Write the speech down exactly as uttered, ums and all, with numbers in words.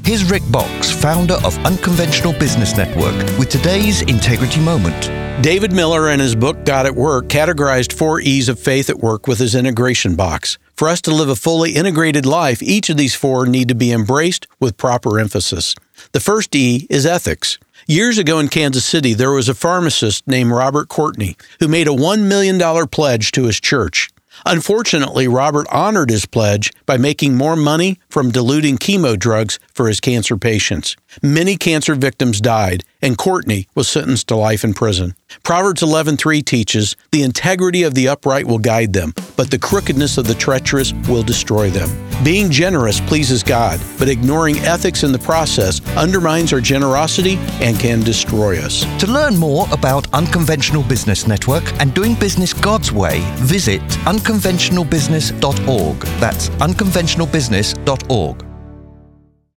Here's Rick Box, founder of Unconventional Business Network, with today's Integrity Moment. David Miller, in his book, God at Work, categorized four E's of faith at work with his integration box. For us to live a fully integrated life, each of these four need to be embraced with proper emphasis. The first E is ethics. Years ago in Kansas City, there was a pharmacist named Robert Courtney who made a one million dollars pledge to his church. Unfortunately, Robert honored his pledge by making more money from diluting chemo drugs for his cancer patients. Many cancer victims died, and Courtney was sentenced to life in prison. Proverbs eleven three teaches, "The integrity of the upright will guide them, but the crookedness of the treacherous will destroy them." Being generous pleases God, but ignoring ethics in the process undermines our generosity and can destroy us. To learn more about Unconventional Business Network and doing business God's way, visit unconventional business dot org. That's unconventional business dot org.